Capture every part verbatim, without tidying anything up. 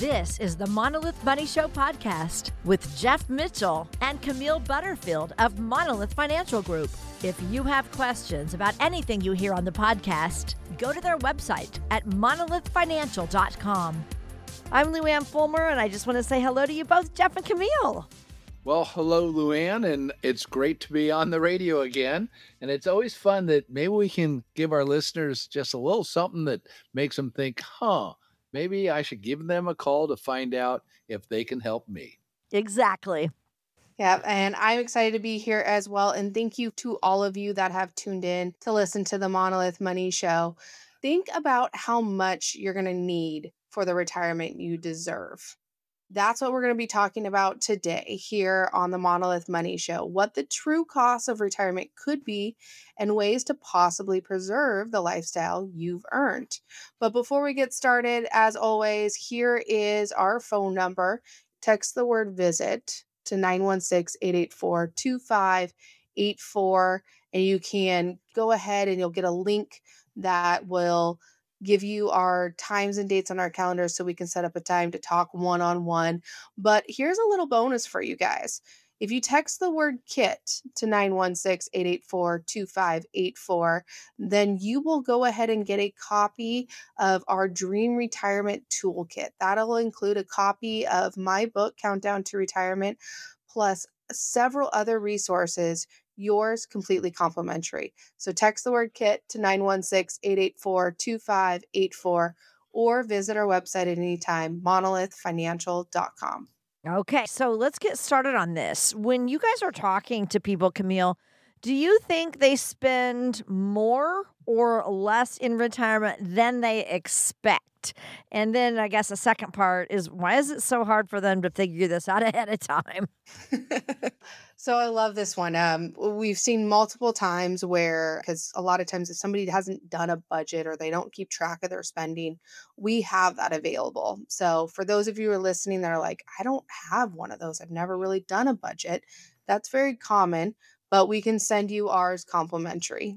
This is the Monolith Money Show podcast with Jeff Mitchell and Camille Butterfield of Monolith Financial Group. If you have questions about anything you hear on the podcast, go to their website at monolith financial dot com. I'm Luann Fulmer, and I just want to say hello to you both, Jeff and Camille. Well, hello, Luann, and it's great to be on the radio again. And it's always fun that maybe we can give our listeners just a little something that makes them think, huh, maybe I should give them a call to find out if they can help me. Exactly. Yeah, and I'm excited to be here as well. And thank you to all of you that have tuned in to listen to the Monolith Money Show. Think about how much you're going to need for the retirement you deserve. That's what we're going to be talking about today here on the Monolith Money Show, what the true cost of retirement could be and ways to possibly preserve the lifestyle you've earned. But before we get started, as always, here is our phone number. Text the word VISIT to nine one six, eight eight four, two five eight four, and you can go ahead and you'll get a link that will give you our times and dates on our calendar so we can set up a time to talk one-on-one. But here's a little bonus for you guys. If you text the word KIT to nine one six, eight eight four, two five eight four, then you will go ahead and get a copy of our Dream Retirement Toolkit. That'll include a copy of my book, Countdown to Retirement, plus several other resources, yours completely complimentary. So text the word KIT to nine one six, eight eight four, two five eight four or visit our website at any time, monolith financial dot com. Okay, so let's get started on this. When you guys are talking to people, Camille, do you think they spend more or less in retirement than they expect? And then I guess the second part is, why is it so hard for them to figure this out ahead of time? So I love this one. Um, we've seen multiple times where, because a lot of times if somebody hasn't done a budget or they don't keep track of their spending, we have that available. So for those of you who are listening that are like, I don't have one of those, I've never really done a budget, that's very common, but we can send you ours complimentary.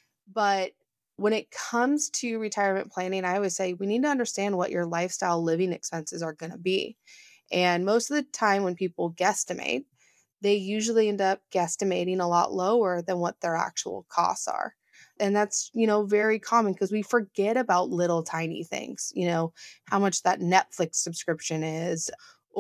But when it comes to retirement planning, I always say we need to understand what your lifestyle living expenses are going to be. And most of the time when people guesstimate, they usually end up guesstimating a lot lower than what their actual costs are. And that's, you know, very common because we forget about little tiny things, you know, how much that Netflix subscription is,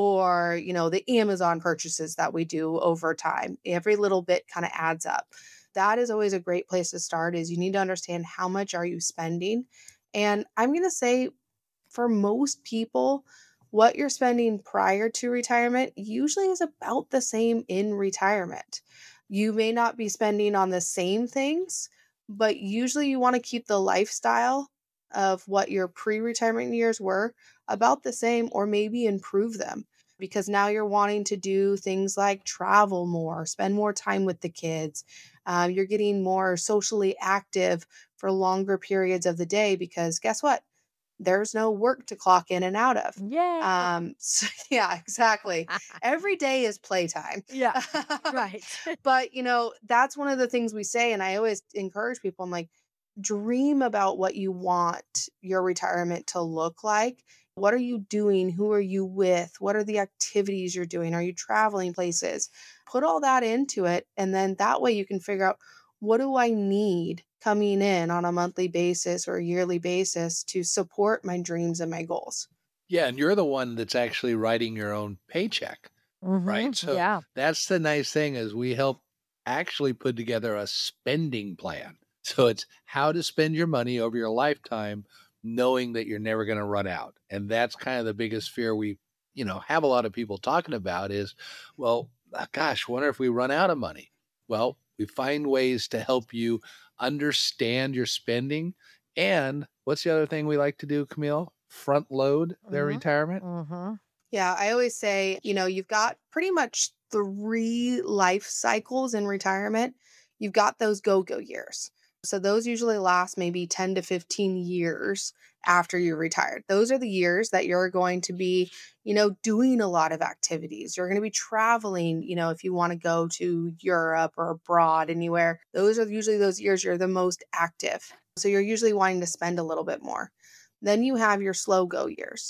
or, you know, the Amazon purchases that we do over time. Every little bit kind of adds up. That is always a great place to start, is you need to understand how much are you spending. And I'm going to say for most people, what you're spending prior to retirement usually is about the same in retirement. You may not be spending on the same things, but usually you want to keep the lifestyle of what your pre-retirement years were about the same, or maybe improve them, because now you're wanting to do things like travel more, spend more time with the kids. Um, you're getting more socially active for longer periods of the day because guess what? There's no work to clock in and out of. Yeah. Um, so, yeah, exactly. Every day is playtime. Yeah, right. But, you know, that's one of the things we say. And I always encourage people, I'm like, dream about what you want your retirement to look like. What are you doing? Who are you with? What are the activities you're doing? Are you traveling places? Put all that into it. And then that way you can figure out, what do I need coming in on a monthly basis or a yearly basis to support my dreams and my goals? Yeah, and you're the one that's actually writing your own paycheck, Mm-hmm. right? So Yeah. that's the nice thing, is we help actually put together a spending plan. So it's how to spend your money over your lifetime, knowing that you're never going to run out. And that's kind of the biggest fear we, you know, have a lot of people talking about is, well, gosh, wonder if we run out of money. Well, we find ways to help you understand your spending. And what's the other thing we like to do, Camille? Front load their Mm-hmm. retirement. Mm-hmm. Yeah, I always say, you know, you've got pretty much three life cycles in retirement. You've got those go-go years. So those usually last maybe ten to fifteen years after you're retired. Those are the years that you're going to be, you know, doing a lot of activities. You're going to be traveling, you know, if you want to go to Europe or abroad, anywhere. Those are usually those years you're the most active. So you're usually wanting to spend a little bit more. Then you have your slow go years.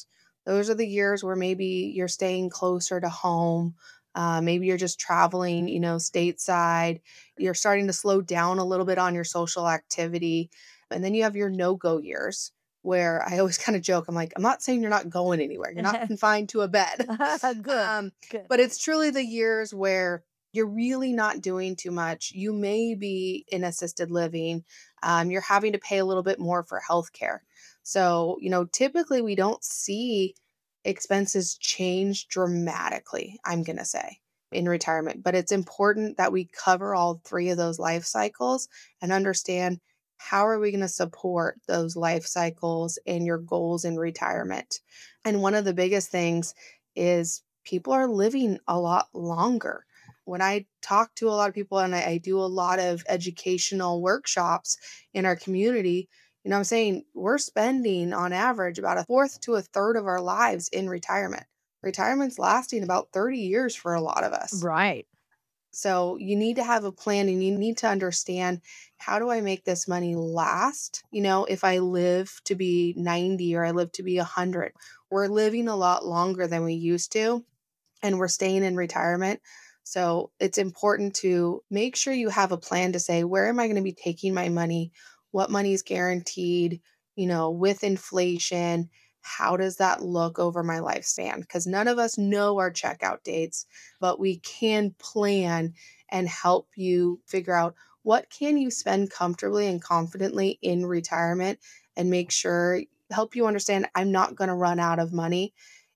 Those are the years where maybe you're staying closer to home. Uh, maybe you're just traveling, you know, stateside. You're starting to slow down a little bit on your social activity. And then you have your no-go years where I always kind of joke. I'm like, I'm not saying you're not going anywhere. You're not confined to a bed. Good. Um, Good. but it's truly the years where you're really not doing too much. You may be in assisted living. Um, you're having to pay a little bit more for healthcare. So, you know, typically we don't see expenses change dramatically, I'm going to say, in retirement. But it's important that we cover all three of those life cycles and understand how are we going to support those life cycles and your goals in retirement. And one of the biggest things is people are living a lot longer. When I talk to a lot of people and I, I do a lot of educational workshops in our community, you know, I'm saying we're spending on average about a fourth to a third of our lives in retirement. Retirement's lasting about thirty years for a lot of us. Right. So you need to have a plan and you need to understand, how do I make this money last? You know, if I live to be ninety or I live to be one hundred, we're living a lot longer than we used to, and we're staying in retirement. So it's important to make sure you have a plan to say, where am I going to be taking my money? What money is guaranteed? You know, with inflation, how does that look over my lifespan? Because none of us know our checkout dates, but we can plan and help you figure out what can you spend comfortably and confidently in retirement, and make sure, help you understand, I'm not going to run out of money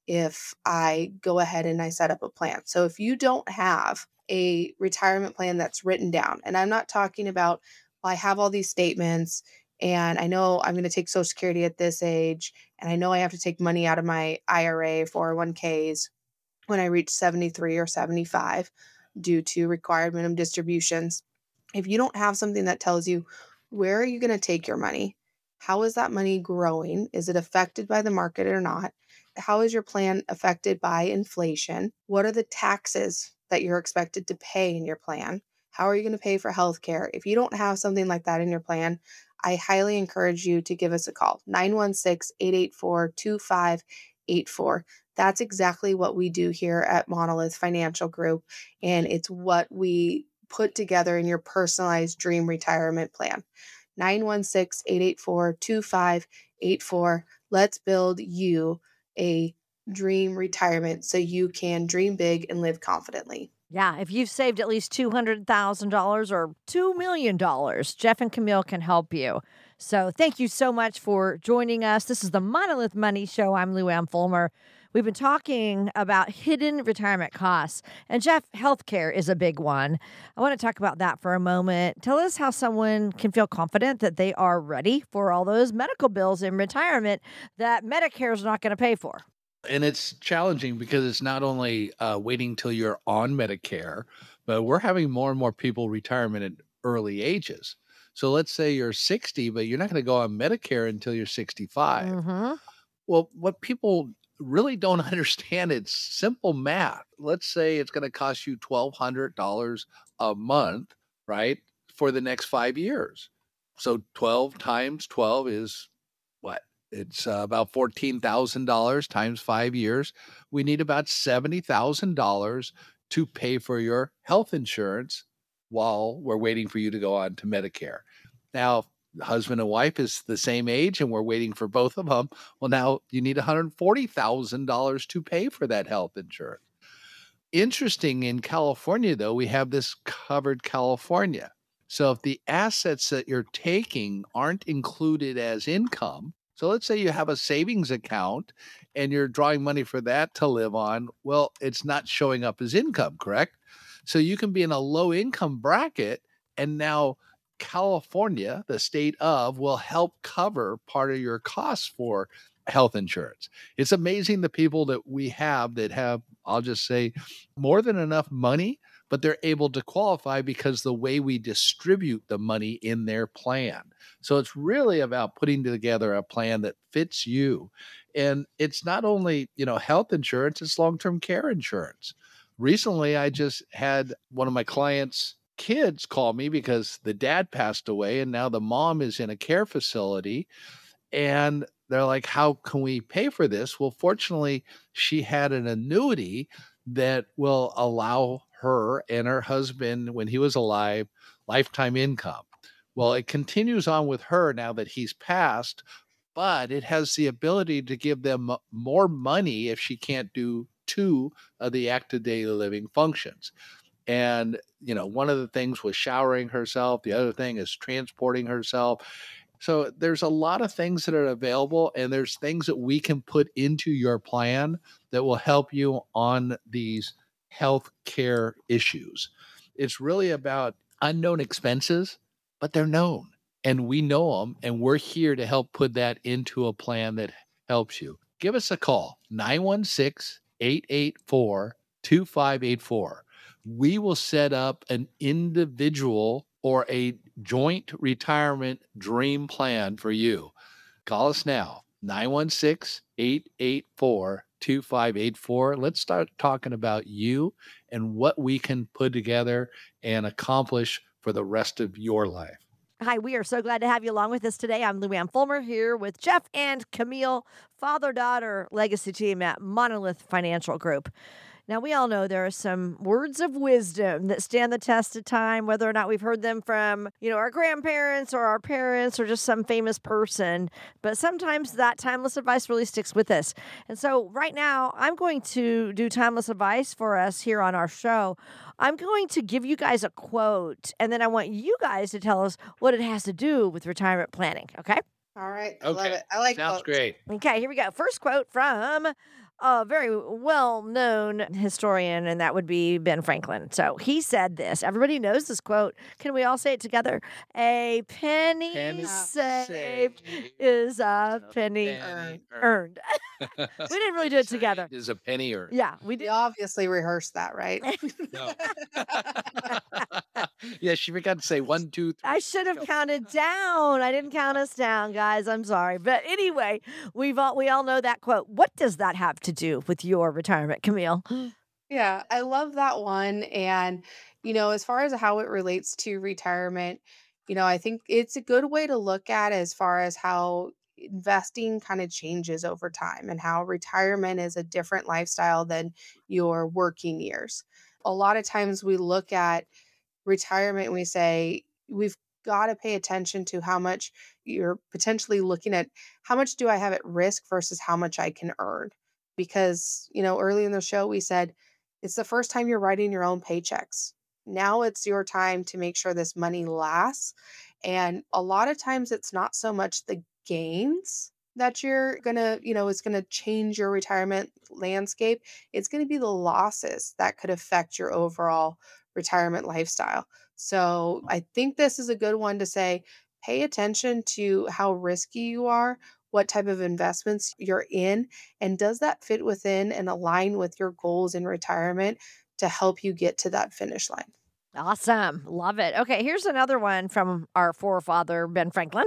if I go ahead and I set up a plan. So if you don't have a retirement plan that's written down, and I'm not talking about, well, I have all these statements and I know I'm going to take Social Security at this age, and I know I have to take money out of my I R A, four oh one k's when I reach seventy-three or seventy-five due to required minimum distributions. If you don't have something that tells you, where are you going to take your money? How is that money growing? Is it affected by the market or not? How is your plan affected by inflation? What are the taxes that you're expected to pay in your plan? How are you going to pay for healthcare? If you don't have something like that in your plan, I highly encourage you to give us a call, nine one six, eight eight four, two five eight four. That's exactly what we do here at Monolith Financial Group, and it's what we put together in your personalized dream retirement plan. nine one six, eight eight four, two five eight four. Let's build you a dream retirement so you can dream big and live confidently. Yeah, if you've saved at least two hundred thousand dollars or two million dollars, Jeff and Camille can help you. So thank you so much for joining us. This is the Monolith Money Show. I'm Lou Ann Fulmer. We've been talking about hidden retirement costs. And Jeff, healthcare is a big one. I want to talk about that for a moment. Tell us how someone can feel confident that they are ready for all those medical bills in retirement that Medicare is not going to pay for. And it's challenging because it's not only uh, waiting till you're on Medicare, but we're having more and more people retirement at early ages. So let's say you're sixty, but you're not going to go on Medicare until you're sixty-five. Mm-hmm. Well, what people really don't understand, it's simple math. Let's say it's going to cost you twelve hundred dollars a month, right, for the next five years. So twelve times twelve is what? It's uh, about fourteen thousand dollars times five years. We need about seventy thousand dollars to pay for your health insurance while we're waiting for you to go on to Medicare. Now, husband and wife is the same age and we're waiting for both of them. Well, now you need one hundred forty thousand dollars to pay for that health insurance. Interesting, in California, though, we have this Covered California. So if the assets that you're taking aren't included as income, so let's say you have a savings account and you're drawing money for that to live on. Well, it's not showing up as income, correct? So you can be in a low income bracket, and now California, the state of, will help cover part of your costs for health insurance. It's amazing the people that we have that have, I'll just say, more than enough money, but they're able to qualify because the way we distribute the money in their plan. So it's really about putting together a plan that fits you. And it's not only, you know, health insurance, it's long-term care insurance. Recently, I just had one of my clients' kids call me because the dad passed away and now the mom is in a care facility. And they're like, how can we pay for this? Well, fortunately, she had an annuity that will allow her and her husband, when he was alive, lifetime income. Well, it continues on with her now that he's passed, but it has the ability to give them mo- more money if she can't do two of the active daily living functions. And, you know, one of the things was showering herself, the other thing is transporting herself. So there's a lot of things that are available, and there's things that we can put into your plan that will help you on these health care issues. It's really about unknown expenses, but they're known and we know them, and we're here to help put that into a plan that helps you. Give us a call, nine one six, eight eight four, two five eight four. We will set up an individual or a joint retirement dream plan for you. Call us now, nine one six, eight eight four, two five eight four. Let's start talking about you and what we can put together and accomplish for the rest of your life. Hi, we are so glad to have you along with us today. I'm Luann Fulmer here with Jeff and Camille, father-daughter legacy team at Monolith Financial Group. Now, we all know there are some words of wisdom that stand the test of time, whether or not we've heard them from, you know, our grandparents or our parents or just some famous person. But sometimes that timeless advice really sticks with us. And so right now, I'm going to do timeless advice for us here on our show. I'm going to give you guys a quote, and then I want you guys to tell us what it has to do with retirement planning. Okay? All right. I love Okay. it. I like Sounds quotes. great. Okay, here we go. First quote from a very well-known historian, and that would be Ben Franklin. So he said this. Everybody knows this quote. Can we all say it together? A penny, Penny saved saved is a a penny penny earned. We didn't really do it together. Is a penny earned. Yeah, we You did. obviously rehearsed that, right? No. Yeah, she forgot to say one, two, three. I should have go. counted down. I didn't count us down, guys. I'm sorry. But anyway, we've all, we all know that quote. What does that have to do with your retirement, Camille? Yeah, I love that one. And, you know, as far as how it relates to retirement, you know, I think it's a good way to look at as far as how investing kind of changes over time and how retirement is a different lifestyle than your working years. A lot of times we look at retirement and we say, we've got to pay attention to how much you're potentially looking at how much do I have at risk versus how much I can earn. Because, you know, early in the show, we said it's the first time you're writing your own paychecks. Now it's your time to make sure this money lasts. And a lot of times it's not so much the gains that you're going to, you know, it's going to change your retirement landscape. It's going to be the losses that could affect your overall retirement lifestyle. So I think this is a good one to say, pay attention to how risky you are, what type of investments you're in, and does that fit within and align with your goals in retirement to help you get to that finish line? Awesome. Love it. Okay, here's another one from our forefather, Ben Franklin.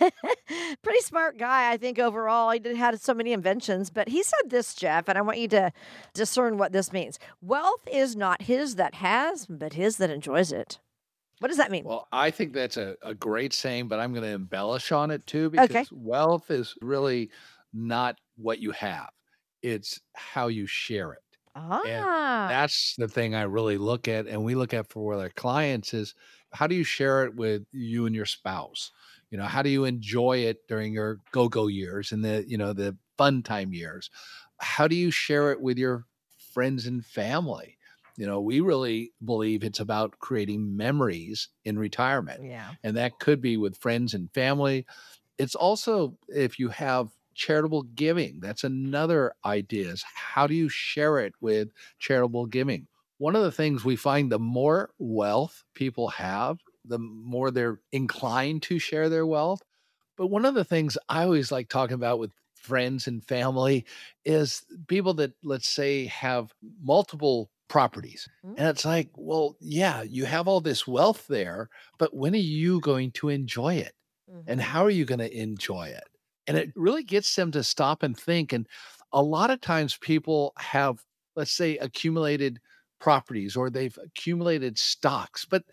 Pretty smart guy, I think, overall. He did had so many inventions, but he said this, Jeff, and I want you to discern what this means. Wealth is not his that has, but his that enjoys it. What does that mean? Well, I think that's a, a great saying, but I'm going to embellish on it too, Okay. because wealth is really not what you have, it's how you share it. And Ah, that's the thing I really look at, and we look at for our clients is how do you share it with you and your spouse? You know, how do you enjoy it during your go-go years and the, you know, the fun time years? How do you share it with your friends and family? You know, we really believe it's about creating memories in retirement. yeah. And that could be with friends and family. It's also if you have charitable giving, that's another idea is how do you share it with charitable giving? One of the things we find the more wealth people have, the more they're inclined to share their wealth. But one of the things I always like talking about with friends and family is people that, let's say, have multiple properties. Mm, And it's like, well, yeah, you have all this wealth there, but when are you going to enjoy it? And mhm. how are you going to enjoy it? And it really gets them to stop and think. And a lot of times people have, let's say, accumulated properties or they've accumulated stocks, but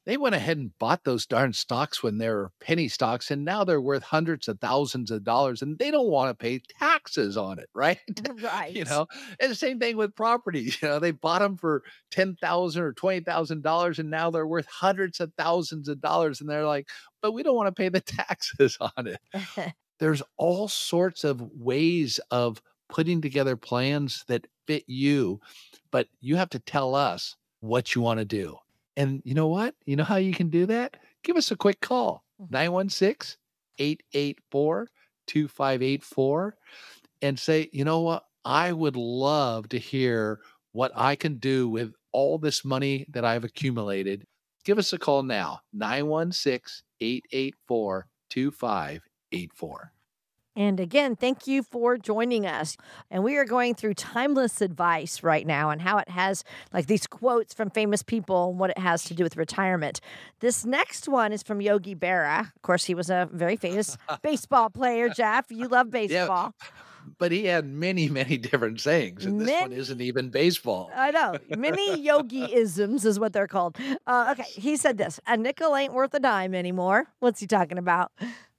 They went ahead and bought those darn stocks when they were penny stocks, and now they're worth hundreds of thousands of dollars, and they don't want to pay taxes on it, right? You Right. know, and the same thing with properties. You know, they bought them for ten thousand or twenty thousand dollars, and now they're worth hundreds of thousands of dollars, and they're like, but we don't want to pay the taxes on it. There's all sorts of ways of putting together plans that fit you, but you have to tell us what you want to do. And you know what? You know how you can do that? Give us a quick call, nine one six, eight eight four, two five eight four, and say, you know what? I would love to hear what I can do with all this money that I've accumulated. Give us a call now, nine one six, eight eight four, two five eight four. And again, thank you for joining us. And we are going through timeless advice right now and how it has like these quotes from famous people and what it has to do with retirement. This next one is from Yogi Berra. Of course, he was a very famous baseball player, Jeff. You love baseball. Yeah, but he had many, many different sayings, and this one Many, isn't even baseball. I know. Many yogi-isms is what they're called. Uh, okay, he said this, a nickel ain't worth a dime anymore. What's he talking about?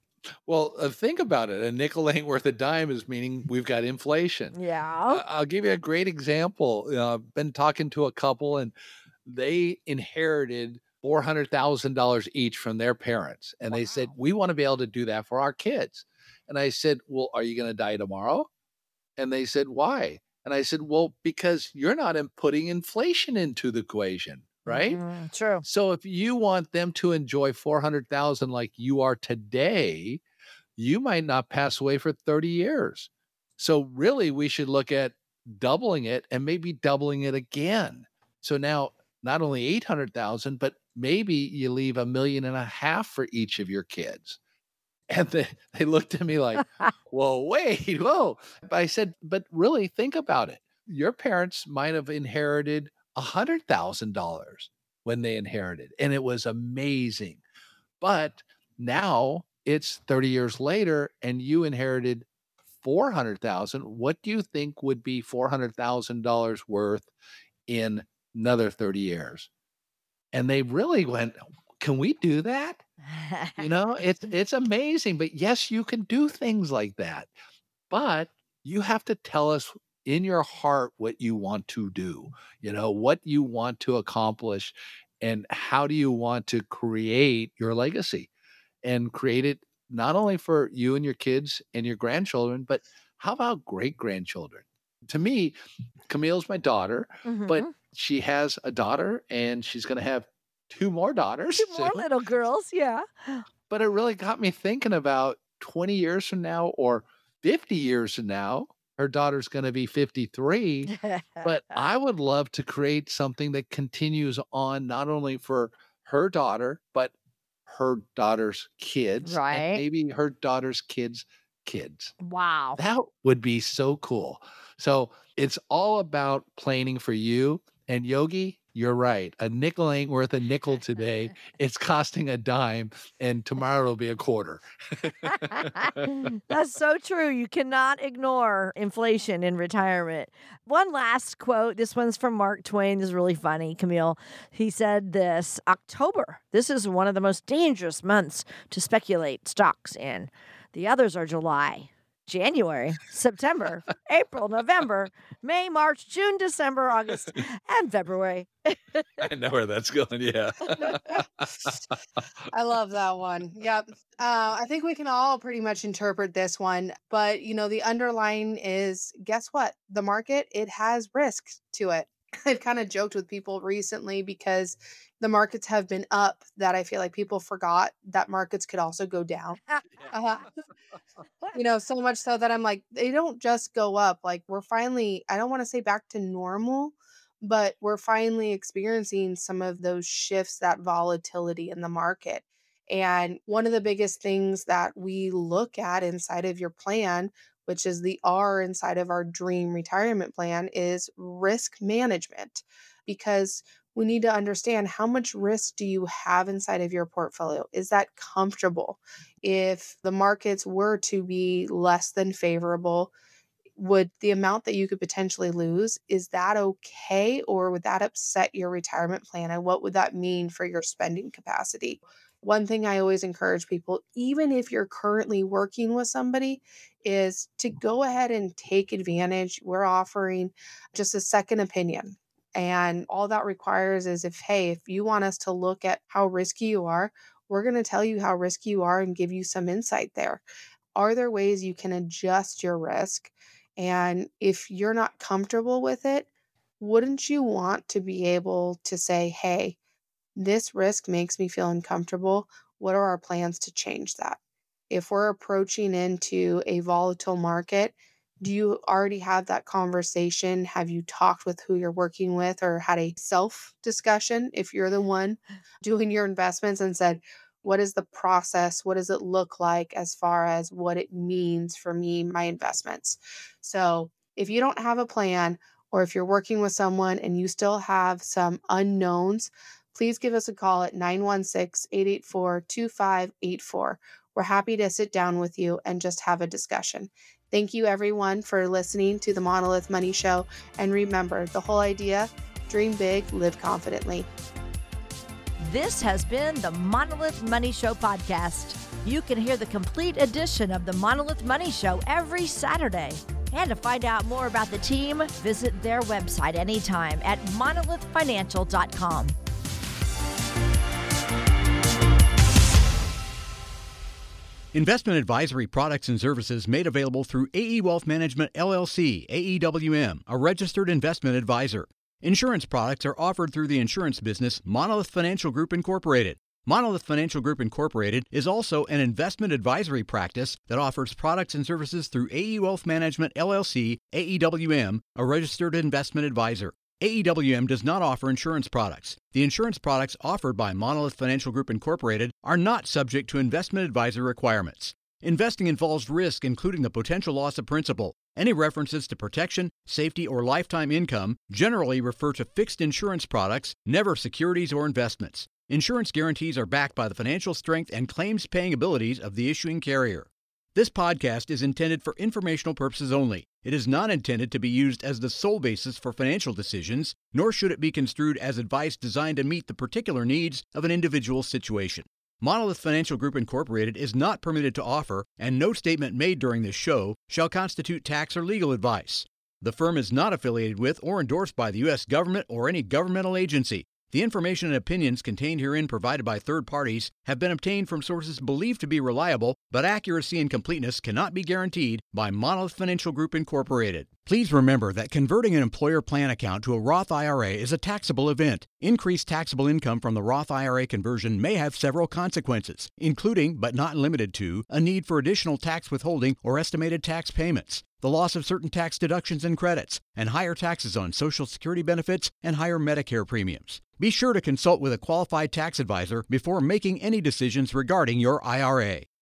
Well, uh, think about it. A nickel ain't worth a dime is meaning we've got inflation. Yeah. I- I'll give you a great example. Uh, I've been talking to a couple, and they inherited four hundred thousand dollars each from their parents. And they said, Wow. we want to be able to do that for our kids. And I said, well, are you going to die tomorrow? And they said, why? And I said, well, because you're not in- putting inflation into the equation, right? Mhm, true. So if you want them to enjoy four hundred thousand like you are today, you might not pass away for thirty years. So really we should look at doubling it and maybe doubling it again. So now not only eight hundred thousand, but maybe you leave a million and a half for each of your kids. And they, they looked at me like, whoa, wait, whoa. But I said, but really think about it. Your parents might have inherited one hundred thousand dollars when they inherited, and it was amazing. But now it's thirty years later and you inherited four hundred thousand. What do you think would be four hundred thousand dollars worth in another thirty years? And they really went, can we do that? You know, it's it's amazing, but yes, you can do things like that. But you have to tell us in your heart what you want to do, you know, what you want to accomplish, and how do you want to create your legacy and create it not only for you and your kids and your grandchildren, but how about great grandchildren? To me, Camille's my daughter, but Mhm. she has a daughter and she's going to have two more daughters Two more soon. little girls, yeah. But it really got me thinking about twenty years from now or fifty years from now. Her daughter's going to be fifty-three, but I would love to create something that continues on not only for her daughter, but her daughter's kids and Right. maybe her daughter's kids' kids. Wow. That would be so cool. So it's all about planning for you. And Yogi, you're right. A nickel ain't worth a nickel today. It's costing a dime, and tomorrow it'll be a quarter. That's so true. You cannot ignore inflation in retirement. One last quote. This one's from Mark Twain. This is really funny, Camille. He said this October. This is one of the most dangerous months to speculate stocks in. The others are July, January, September, April, November, May, March, June, December, August, and February. I know where that's going. Yeah. I love that one. Yep. Uh, I think we can all pretty much interpret this one, but you know, the underlying is guess what? The market, it has risk to it. I've kind of joked with people recently because the markets have been up that I feel like people forgot that markets could also go down. Uh, you know, so much so that I'm like, they don't just go up. Like, we're finally, I don't want to say back to normal, but we're finally experiencing some of those shifts, that volatility in the market. And one of the biggest things that we look at inside of your plan, which is the R inside of our dream retirement plan, is risk management. Because we need to understand, how much risk do you have inside of your portfolio? Is that comfortable? If the markets were to be less than favorable, would the amount that you could potentially lose, is that okay? Or would that upset your retirement plan? And what would that mean for your spending capacity? One thing I always encourage people, even if you're currently working with somebody, is to go ahead and take advantage. We're offering just a second opinion. And all that requires is if, hey, if you want us to look at how risky you are, we're going to tell you how risky you are and give you some insight there. Are there ways you can adjust your risk? And if you're not comfortable with it, wouldn't you want to be able to say, hey, this risk makes me feel uncomfortable. What are our plans to change that? If we're approaching into a volatile market, do you already have that conversation? Have you talked with who you're working with or had a self discussion if you're the one doing your investments and said, what is the process? What does it look like as far as what it means for me, my investments? So if you don't have a plan, or if you're working with someone and you still have some unknowns, please give us a call at nine one six, eight eight four, two five eight four. We're happy to sit down with you and just have a discussion. Thank you, everyone, for listening to the Monolith Money Show. And remember, the whole idea, dream big, live confidently. This has been the Monolith Money Show podcast. You can hear the complete edition of the Monolith Money Show every Saturday. And to find out more about the team, visit their website anytime at monolith financial dot com. Investment advisory products and services made available through A E Wealth Management, L L C, A E W M, a registered investment advisor. Insurance products are offered through the insurance business Monolith Financial Group Incorporated. Monolith Financial Group Incorporated is also an investment advisory practice that offers products and services through A E Wealth Management, L L C, A E W M, a registered investment advisor. A E W M does not offer insurance products. The insurance products offered by Monolith Financial Group Incorporated are not subject to investment advisor requirements. Investing involves risk, including the potential loss of principal. Any references to protection, safety, or lifetime income generally refer to fixed insurance products, never securities or investments. Insurance guarantees are backed by the financial strength and claims-paying abilities of the issuing carrier. This podcast is intended for informational purposes only. It is not intended to be used as the sole basis for financial decisions, nor should it be construed as advice designed to meet the particular needs of an individual situation. Monolith Financial Group Incorporated is not permitted to offer, and no statement made during this show shall constitute tax or legal advice. The firm is not affiliated with or endorsed by the U S government or any governmental agency. The information and opinions contained herein provided by third parties have been obtained from sources believed to be reliable, but accuracy and completeness cannot be guaranteed by Monolith Financial Group Incorporated. Please remember that converting an employer plan account to a Roth I R A is a taxable event. Increased taxable income from the Roth I R A conversion may have several consequences, including, but not limited to, a need for additional tax withholding or estimated tax payments, the loss of certain tax deductions and credits, and higher taxes on Social Security benefits and higher Medicare premiums. Be sure to consult with a qualified tax advisor before making any decisions regarding your I R A.